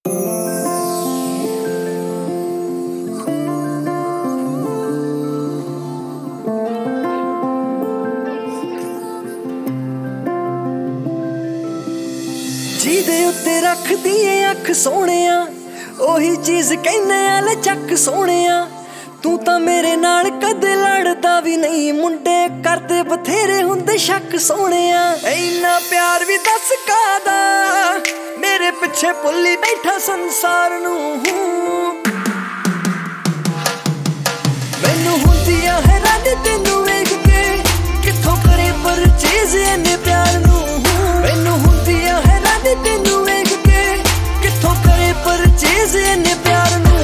ਜਿਹਦੇ ਉੱਤੇ ਰੱਖਦੀ ਏ ਅੱਖ ਸੋਹਣਿਆ, ਉਹੀ ਚੀਜ਼ ਕਹਿੰਦੇ ਆ ਲੈ ਚੱਕ ਸੋਹਣਿਆ। ਤੂੰ ਤਾਂ ਮੇਰੇ ਨਾਲ ਕਦੇ ਲੜਦਾ ਵੀ ਨਹੀਂ, ਮੁੰਡੇ ਕਰਦੇ ਬਥੇਰੇ ਹੁੰਦੇ ਸ਼ੱਕ ਸੋਹਣਿਆ। ਇੰਨਾ ਪਿਆਰ ਵੀ ਦੱਸ ਕਾਦਾ, ਮੇਰੇ ਪਿੱਛੇ ਭੁੱਲੀ ਬੈਠਾ ਸੰਸਾਰ ਨੂੰ। ਮੈਨੂੰ ਹੁੰਦੀ ਆ ਹੈਰਾਨੀ ਤੈਨੂੰ ਵੇਖ ਕੇ, ਕਿੱਥੋਂ ਕਰੇ ਪਰਚੇਜ਼ ਇੰਨੇ ਪਿਆਰ ਨੂੰ। ਮੈਨੂੰ ਹੁੰਦੀ ਆ ਹੈਰਾਨੀ ਤੈਨੂੰ ਵੇਖ ਕੇ, ਕਿੱਥੋਂ ਕਰੇ ਪਰਚੇਜ਼ ਇੰਨੇ ਪਿਆਰ ਨੂੰ।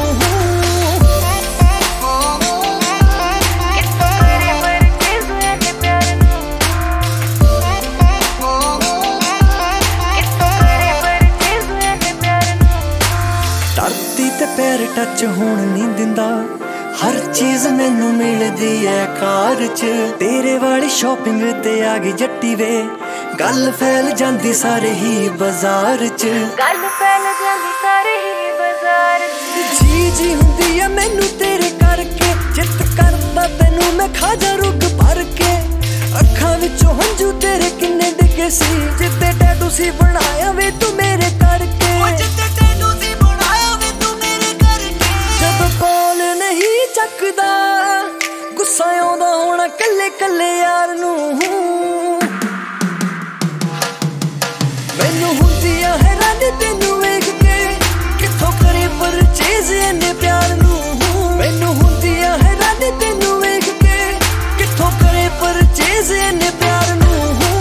ਧਰਤੀ ਤੇ ਪੈਰ ਟੱਚ ਹੋਣ ਨਹੀਂ ਦਿੰਦਾ, ਹਰ ਚੀਜ਼ ਮੈਨੂੰ ਮਿਲਦੀ ਐ ਕਾਰ 'ਚ। ਤੇਰੇ ਵਾਲੀ ਸ਼ਾਪਿੰਗ ਤੇ ਆ ਗਈ ਜੱਟੀ ਵੇ, ਗੱਲ ਫੈਲ ਜਾਂਦੀ ਸਾਰੇ ਹੀ ਬਾਜ਼ਾਰ 'ਚ। ਗੱਲ ਫੈਲ ਜਾਂਦੀ ਸਾਰੇ ਹੀ ਬਾਜ਼ਾਰ 'ਚ। ਜੀ ਹੁੰਦੀ ਆ ਮੈਨੂੰ ਤੇਰੇ ਕਰਕੇ, ਜਿੱਤ ਕਰਦਾ ਤੈਨੂੰ ਮੈਂ ਖਾ ਜਾ ਰੁੱਗ ਭਰ ਕੇ। ਅੱਖਾਂ ਵਿੱਚੋਂ ਹੰਝੂ ਤੇਰੇ ਕਿੰਨੇ ਡਿੱਗੇ ਸੀ, ਜਿੱਤੇ ਟੈਟੂ ਸੀ ਬਣਾਇਆ ਵੇ ਤੂੰ ਮੇਰੇ ਕਰਕੇ। ਚੱਕਦਾ ਗੁੱਸਾ ਆਉਂਦਾ ਹੋਣਾ ਕੱਲੇ ਕੱਲੇ ਯਾਰ ਨੂੰ। ਮੈਨੂੰ ਹੁੰਦੀ ਆ ਹੈਰਾਨੀ ਤੈਨੂੰ ਵੇਖ ਕੇ, ਕਿੱਥੋਂ ਕਰੇ ਪਰਚੇਜ਼ ਇੰਨੇ ਪਿਆਰ ਨੂੰ। ਮੈਨੂੰ ਹੁੰਦੀ ਆ ਹੈਰਾਨੀ ਤੈਨੂੰ ਵੇਖ ਕੇ, ਕਿੱਥੋਂ ਕਰੇ ਪਰਚੇਜ਼ ਇੰਨੇ ਪਿਆਰ ਨੂੰ।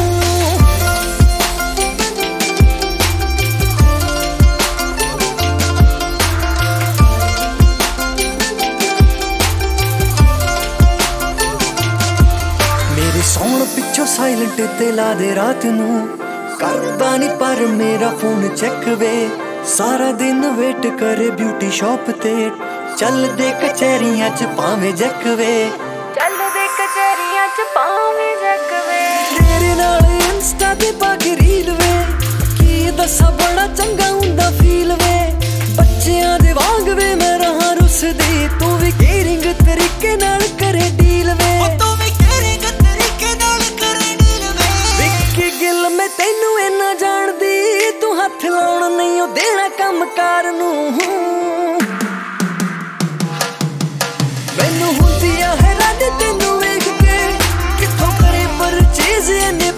ਸੌਣ ਪਿੱਛੋਂ ਸਾਇਲੈਂਟ ਤੇ ਲਾ ਦੇ ਰਾਤ ਨੂੰ, ਕਰਦਾ ਨੀ ਪਰ ਮੇਰਾ ਫੋਨ ਚੈੱਕ ਵੇ। ਸਾਰਾ ਦਿਨ ਵੇਟ ਕਰੇ ਬਿਊਟੀ ਸ਼ਾਪ ਤੇ, ਚੱਲਦੇ ਕਚਹਿਰੀਆਂ 'ਚ ਪਾਵੇਂ ਜੱਕ ਵੇ। ਚੱਲਦੇ ਕਚਹਿਰੀਆਂ 'ਚ ਪਾਵੇਂ ਜੱਕ ਵੇ। ਤੇਰੇ ਨਾਲ ਇੰਸਟਾ ਤੇ ਪਾ ਕੇ ਰੀਲ ਵੇ, ਕੀ ਦੱਸਾਂ ਬੜਾ ਚੰਗਾ ਹੁੰਦਾ ਫੀਲ ਵੇ। ਬੱਚਿਆਂ ਦੇ ਵਾਂਗ ਵੇ ਮੈਂ ਰਹਾਂ ਰੁੱਸਦੀ, ਤੂੰ ਵੀ ਕੇਅਰਿੰਗ ਤਰੀਕੇ ਨਾਲ ਕਰੇ ਡੀਲ ਵੇ। ਮੈਂ ਤੈਨੂੰ ਇੰਨਾ ਜਾਣਦੀ, ਤੂੰ ਹੱਥ ਲਾਉਣ ਨਹੀਂ ਉਹ ਦੇਣਾ ਕੰਮ ਕਾਰ ਨੂੰ। ਮੈਨੂੰ ਹੁੰਦੀ ਆ ਹੈਰਾਨੀ ਤੈਨੂੰ ਵੇਖ ਕੇ, ਕਿੱਥੋਂ ਕਰੇ ਪਰਚੇਜ਼ ਇੰਨੇ